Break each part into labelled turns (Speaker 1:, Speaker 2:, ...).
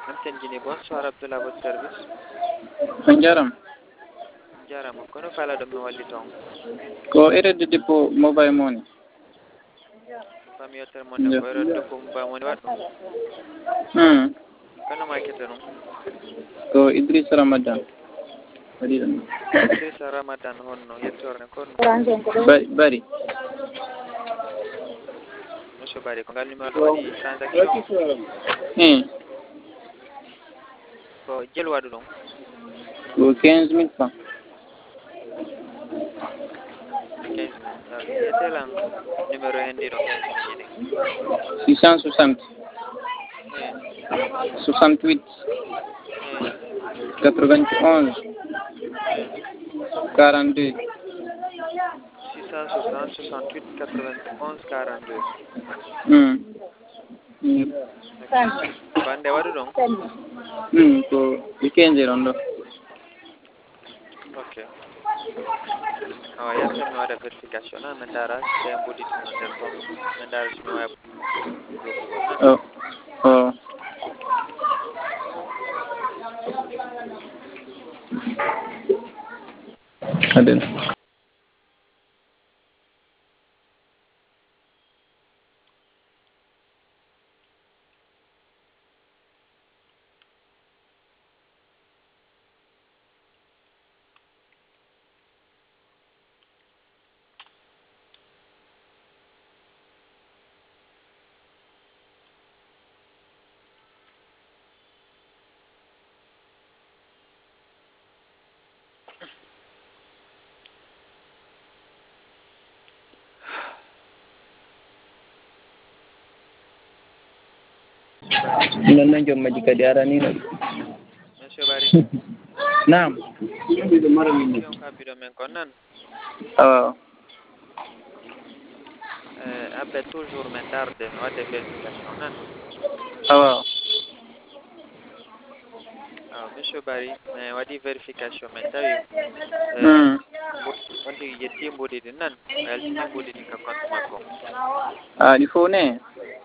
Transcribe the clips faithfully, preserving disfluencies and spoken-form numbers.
Speaker 1: Antenne Guinée, bonsoir Abdullah, votre service.
Speaker 2: Sanjaram.
Speaker 1: Jarama, kono fala ɗum mi walliton.
Speaker 2: Ko erreur de dépôt mobile money.
Speaker 1: Fami yettere mon ne ko erreur de dépôt mobile money waɗɗum.
Speaker 2: Hmm.
Speaker 1: Kono makete ɗum.
Speaker 2: Ko Idriss Ramadan. Bari ɗum.
Speaker 1: Idrissa Ramadan honno yettorne kono.
Speaker 2: Bari bari.
Speaker 1: Monsieur Bari ko ngal numéro ɗo waɗi transaction.
Speaker 2: Hmm.
Speaker 1: Ko jel waɗu ɗum.
Speaker 2: Ko quinze mille francs.
Speaker 1: quinze mille. Yetelan numéro hen ndi ɗo quinze mille ɗi.
Speaker 2: six cent soixante.
Speaker 1: Eh.
Speaker 2: soixante-huit.
Speaker 1: Eh.
Speaker 2: quatre-vingt-onze.
Speaker 1: Eh.
Speaker 2: quarante-deux.
Speaker 1: six cent soixante, soixante-huit, quatre-vingt-onze, quarante-deux.
Speaker 2: Hmm.
Speaker 1: Bande waɗu ɗum.
Speaker 2: Hmm. Ko quinze ɗon ɗo.
Speaker 1: Ok. awa yetta mi waɗa vérification nan min dara so en ɓoɗitino nder ɗon min dara somi wawi jokkugol nan.
Speaker 2: Oh. Oh. Aden. Non non jom maji kadi aranino.
Speaker 1: Monsieur Bari.
Speaker 2: Naam.
Speaker 1: on kabbiɗo men kon nan.
Speaker 2: Oh.
Speaker 1: Eh, aɓe toujours min darde mi wadde vérification nan.
Speaker 2: Oh.
Speaker 1: aw monsieur Bari mi waɗi vérification min tawi
Speaker 2: Hmm.
Speaker 1: on tigi yetti mboɗiɗi nan o yaltini mboɗiɗi ka compte makko.
Speaker 2: Ah, ɗi fof ne.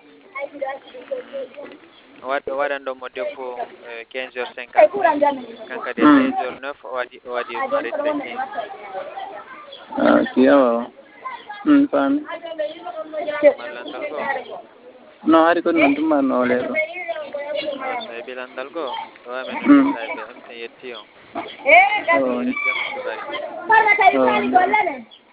Speaker 1: waɗ waɗanɗomo dépôt quinze heures cinquante kankadi seize heures neuf o waɗi o waɗi retraité quinze mille.
Speaker 2: Ah, si awa. Hmm, faami.
Speaker 1: Mallandal goo.
Speaker 2: Non, hari ko noon tummanno o leeɗo.
Speaker 1: so heɓi landal goo ɗo wamen
Speaker 2: Hmm.
Speaker 1: ɗum sa heɓe on ten yetti on.
Speaker 2: Oh.
Speaker 1: eɗen jam monsieur Bari.
Speaker 2: Oh.